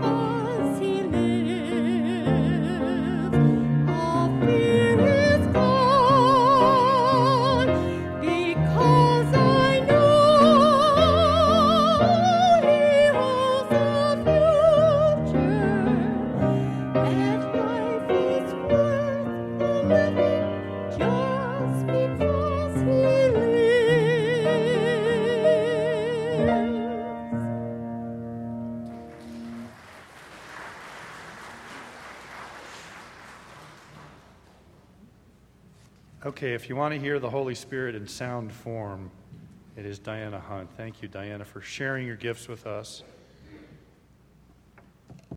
because he lives, all fear is gone, because I know he holds the future, that life is worth the living just because he lives. Okay, if you want to hear the Holy Spirit in sound form, it is Diana Hunt. Thank you, Diana, for sharing your gifts with us.